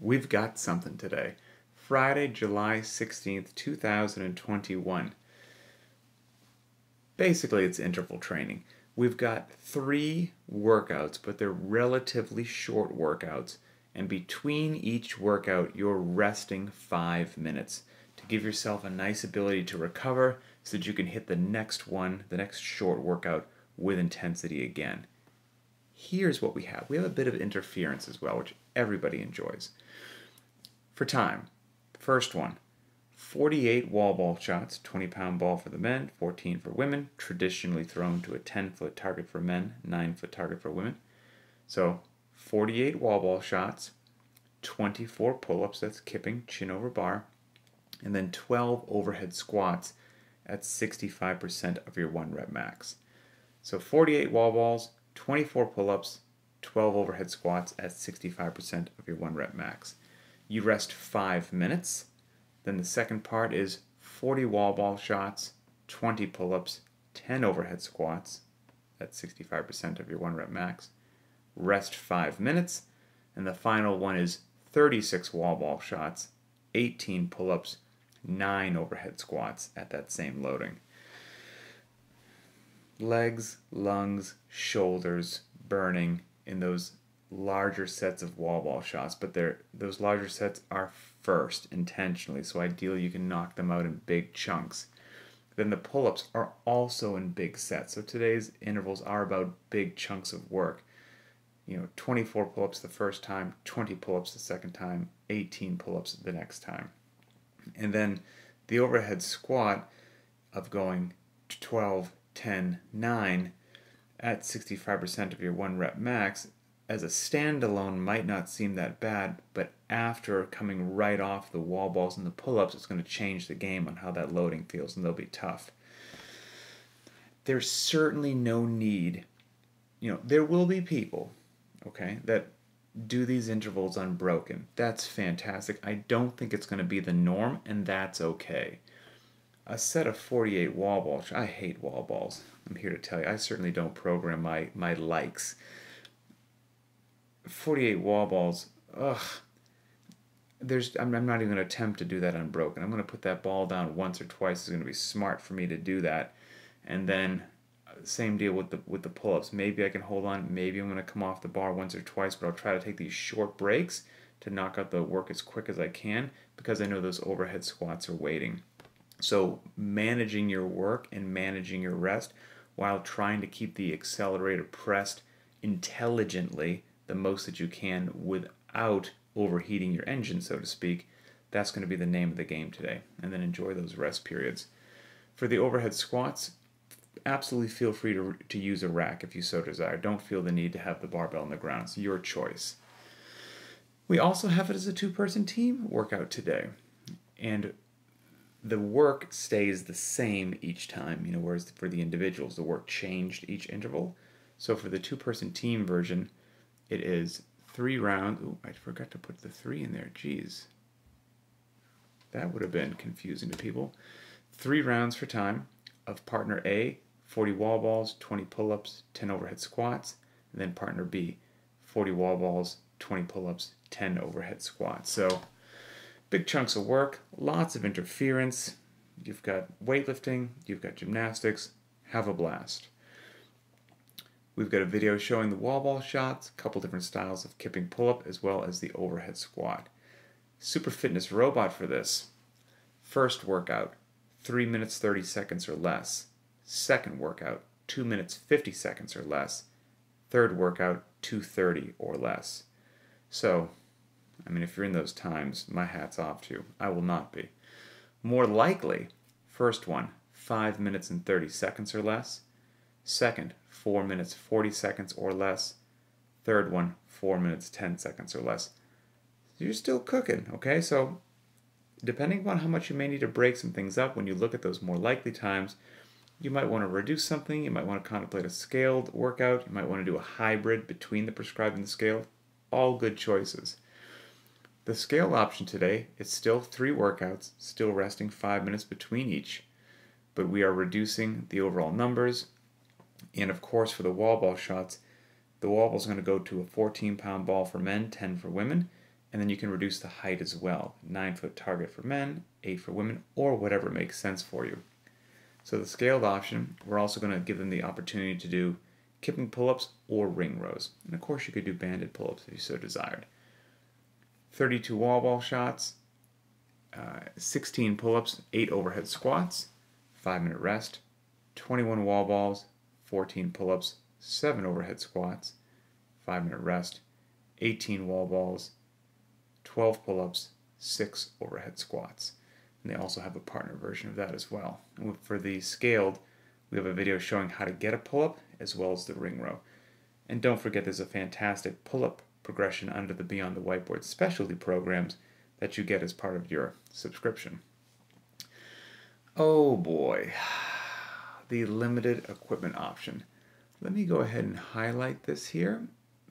We've got something today. Friday, July 16th, 2021. Basically, it's interval training. We've got 3 workouts, but they're relatively short workouts. And between each workout, you're resting 5 minutes to give yourself a nice ability to recover so that you can hit the next one, the next short workout, with intensity again. Here's what we have. We have a bit of interference as well, which everybody enjoys. For time, first one, 48 wall ball shots, 20-pound ball for the men, 14 for women, traditionally thrown to a 10-foot target for men, 9-foot target for women. So 48 wall ball shots, 24 pull-ups, that's kipping, chin over bar, and then 12 overhead squats at 65% of your 1 rep max. So 48 wall balls, 24 pull-ups, 12 overhead squats at 65% of your 1 rep max. You rest 5 minutes. Then the second part is 40 wall ball shots, 20 pull-ups, 10 overhead squats at 65% of your 1 rep max. Rest 5 minutes. And the final one is 36 wall ball shots, 18 pull-ups, 9 overhead squats at that same loading. Legs, lungs, shoulders burning in those larger sets of wall ball shots, but those larger sets are first intentionally, so ideally you can knock them out in big chunks. Then the pull-ups are also in big sets, so today's intervals are about big chunks of work. 24 pull-ups the first time, 20 pull-ups the second time, 18 pull-ups the next time. And then the overhead squat of going 12, 10, 9 at 65% of your 1 rep max as a standalone might not seem that bad, but after coming right off the wall balls and the pull-ups, it's going to change the game on how that loading feels, and they'll be tough. There's certainly no need, there will be people, okay, that do these intervals unbroken. That's fantastic. I don't think it's going to be the norm, and that's okay. A set of 48 wall balls, I hate wall balls. I'm here to tell you, I certainly don't program my likes. 48 wall balls, ugh. I'm not even going to attempt to do that unbroken. I'm going to put that ball down once or twice. It's going to be smart for me to do that. And then same deal with the pull-ups. Maybe I can hold on. Maybe I'm going to come off the bar once or twice, but I'll try to take these short breaks to knock out the work as quick as I can because I know those overhead squats are waiting. So managing your work and managing your rest while trying to keep the accelerator pressed intelligently the most that you can without overheating your engine, so to speak, that's going to be the name of the game today. And then enjoy those rest periods. For the overhead squats, absolutely feel free to use a rack if you so desire. Don't feel the need to have the barbell on the ground. It's your choice. We also have it as a 2-person team workout today. And the work stays the same each time, whereas for the individuals, the work changed each interval. So for the 2-person team version, it is 3 rounds. Ooh, I forgot to put the 3 in there. Jeez. That would have been confusing to people. 3 rounds for time of partner A, 40 wall balls, 20 pull-ups, 10 overhead squats. And then partner B, 40 wall balls, 20 pull-ups, 10 overhead squats. So big chunks of work, lots of interference. You've got weightlifting, you've got gymnastics. Have a blast. We've got a video showing the wall ball shots, a couple different styles of kipping pull-up, as well as the overhead squat. Super Fitness Robot for this. First workout, 3 minutes 30 seconds or less. Second workout, 2 minutes 50 seconds or less. Third workout, 2:30 or less. So, if you're in those times, my hat's off to you. I will not be. More likely, first one, 5 minutes and 30 seconds or less. Second, 4 minutes 40 seconds or less. Third one, 4 minutes 10 seconds or less. You're still cooking, okay? So depending upon how much you may need to break some things up when you look at those more likely times, you might want to reduce something. You might want to contemplate a scaled workout. You might want to do a hybrid between the prescribed and the scaled. All good choices. The scaled option today is still 3 workouts, still resting 5 minutes between each, but we are reducing the overall numbers. And of course, for the wall ball shots, the wall ball is going to go to a 14-pound ball for men, 10 for women, And then you can reduce the height as well. 9-foot target for men, 8 for women, or whatever makes sense for you. So the scaled option, we're also going to give them the opportunity to do kipping pull-ups or ring rows. And of course you could do banded pull-ups if you so desired. 32 wall ball shots, 16 pull-ups, 8 overhead squats, 5-minute rest, 21 wall balls, 14 pull-ups, 7 overhead squats, 5-minute rest, 18 wall balls, 12 pull-ups, 6 overhead squats. And they also have a partner version of that as well. And for the scaled, we have a video showing how to get a pull-up as well as the ring row. And don't forget there's a fantastic pull-up progression under the Beyond the Whiteboard specialty programs that you get as part of your subscription. Oh boy, the limited equipment option. Let me go ahead and highlight this here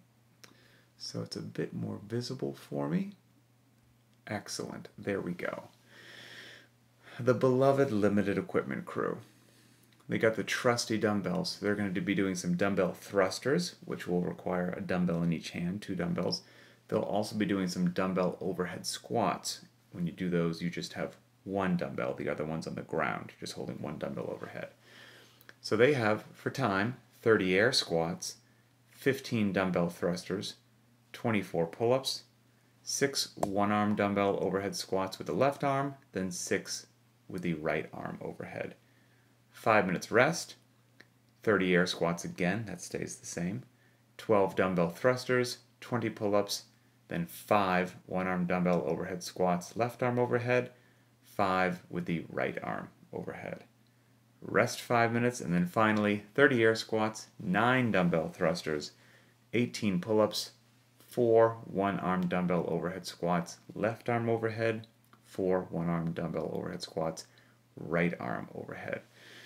so it's a bit more visible for me. Excellent, there we go. The beloved limited equipment crew. They got the trusty dumbbells. They're going to be doing some dumbbell thrusters, which will require a dumbbell in each hand, 2 dumbbells. They'll also be doing some dumbbell overhead squats. When you do those, you just have 1 dumbbell. The other one's on the ground, just holding 1 dumbbell overhead. So they have, for time, 30 air squats, 15 dumbbell thrusters, 24 pull-ups, 6 one-arm dumbbell overhead squats with the left arm, then 6 with the right arm overhead. 5 minutes rest, 30 air squats again, that stays the same, 12 dumbbell thrusters, 20 pull-ups, then 5 one-arm dumbbell overhead squats, left arm overhead, 5 with the right arm overhead. Rest 5 minutes, and then finally 30 air squats, 9 dumbbell thrusters, 18 pull-ups, 4 one-arm dumbbell overhead squats, left arm overhead, 4 one-arm dumbbell overhead squats, right arm overhead.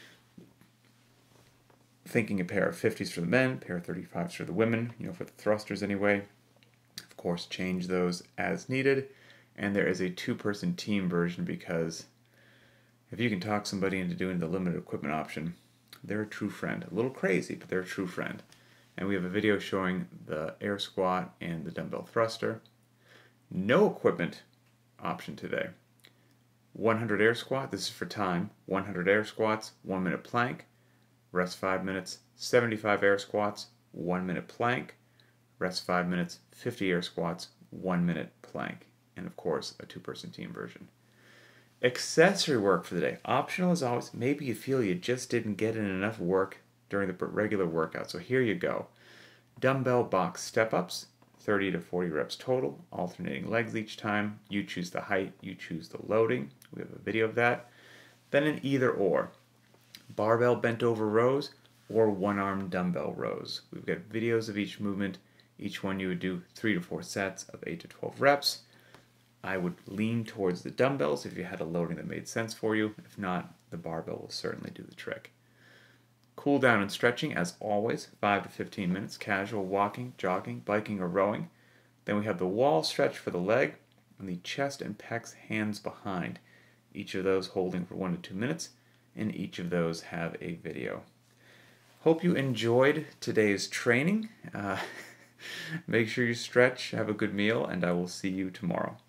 Thinking a pair of 50s for the men, pair of 35s for the women, for the thrusters anyway. Of course, change those as needed. And there is a 2-person team version because if you can talk somebody into doing the limited equipment option, they're a true friend. A little crazy, but they're a true friend. And we have a video showing the air squat and the dumbbell thruster. No equipment option today. 100 air squat, this is for time. 100 air squats, 1 minute plank. Rest 5 minutes, 75 air squats, 1 minute plank. Rest 5 minutes, 50 air squats, 1 minute plank. And of course, a 2-person team version. Accessory work for the day. Optional as always. Maybe you feel you just didn't get in enough work during the regular workout. So here you go. Dumbbell box step-ups, 30 to 40 reps total, alternating legs each time. You choose the height, you choose the loading. We have a video of that. Then an either or. Barbell bent over rows or one-arm dumbbell rows. We've got videos of each movement. Each one you would do 3 to 4 sets of 8 to 12 reps. I would lean towards the dumbbells if you had a loading that made sense for you. If not, the barbell will certainly do the trick. Cool down and stretching, as always, 5 to 15 minutes, casual walking, jogging, biking, or rowing. Then we have the wall stretch for the leg, and the chest and pecs hands behind. Each of those holding for 1 to 2 minutes, and each of those have a video. Hope you enjoyed today's training. Make sure you stretch, have a good meal, and I will see you tomorrow.